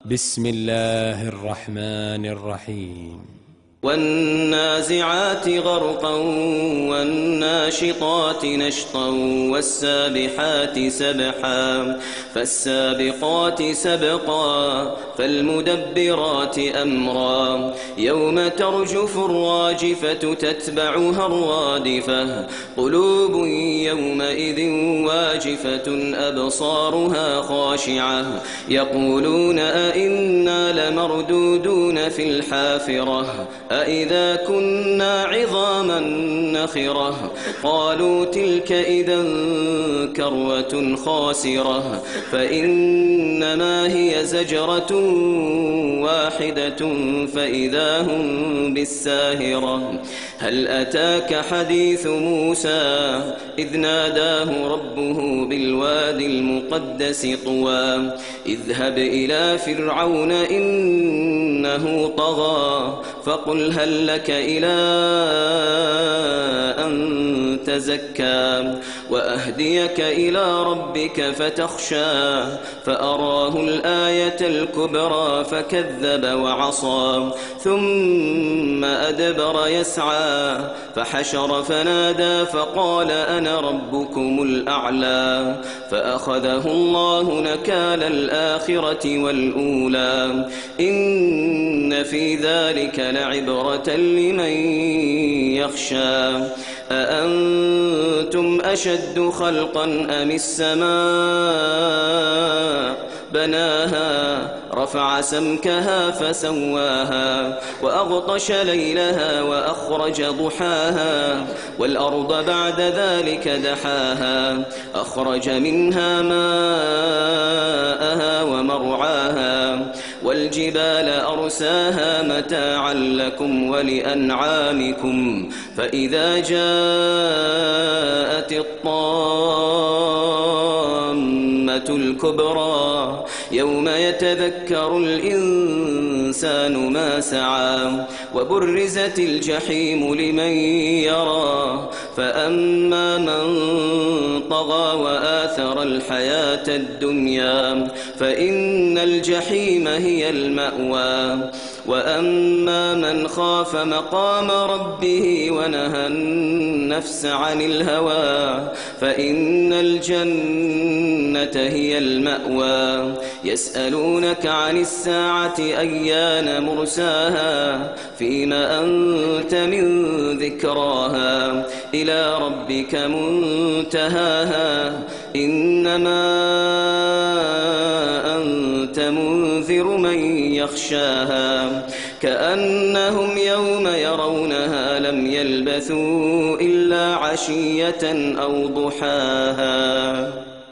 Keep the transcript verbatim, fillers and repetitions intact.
بسم الله الرحمن الرحيم والنازعات غرقا والناشطات نشطا والسابحات سبحا فالسابقات سبقا فالمدبرات أمرا يوم ترجف الراجفة تتبعها الرادفة قلوب يومئذ واجفة أبصارها خاشعة يقولون أئنا لمردودون في الحافرة أإذا كنا عظاما نخرة قالوا تلك إذا كروة خاسرة فإنما هي زجرة واحدة فإذا هم بالساهرة هل أتاك حديث موسى إذ ناداه ربه بالوادي المقدس طوى اذهب إلى فرعون إنه طغى فقل هل لك إلى أن تزكى وأهديك إلى ربك فتخشى فأراه الآية الكبرى فكذب وعصى ثم أدبر يسعى فحشر فنادى فقال أنا ربكم الأعلى فأخذه الله نكال الآخرة والأولى إن في ذلك لعبرة لمن يخشى أأنتم أشد خلقا أم السماء بناها رفع سمكها فسواها وأغطش ليلها وأخرج ضحاها والأرض بعد ذلك دحاها أخرج منها ماءها ومرعاها والجبال أرساها متاعا لكم ولأنعامكم فإذا جاءت الطامة الكبرى يوم يتذكر الإنسان ما سعى وبرزت الجحيم لمن يرى فأما من طغى وآثر الحياة الدنيا فإن الجحيم هي المأوى وأما من خاف مقام ربه ونهى النفس عن الهوى فإن الجنة هي المأوى يسألونك عن الساعة أيان مرساها فيما أنت من ذكراها إلى ربك منتهاها إنما أنت منذر من يخشاها كأنهم يوم يرونها لم يلبثوا إلا عشية أو ضحاها.